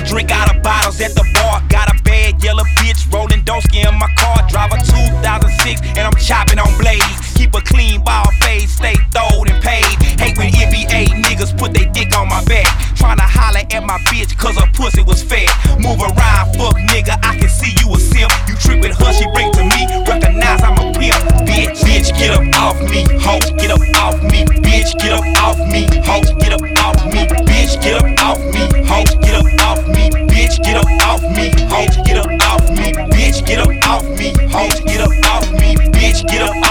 Drink out of bottles at the bar. Got a bad yellow bitch rolling Dosky in my car. Drive a 2006 and I'm chopping on blades. Keep a clean ball fade, stay throwed and paid. Hate when NBA niggas put they dick on my back. Tryna holler at my bitch cause her pussy was fat. Move around, fuck nigga, I can see you a simp. You trip with her, she bring to me. Recognize I'm a pimp. Bitch, get up off me. Ho, get up off me. Bitch, get up off me. Ho, get up off me. Bitch, get up off me. Ho, get up off me. Bitch, get up off me. Ho, get up off me. Bitch, get up off me. Ho, get up off me. Bitch, get up off me.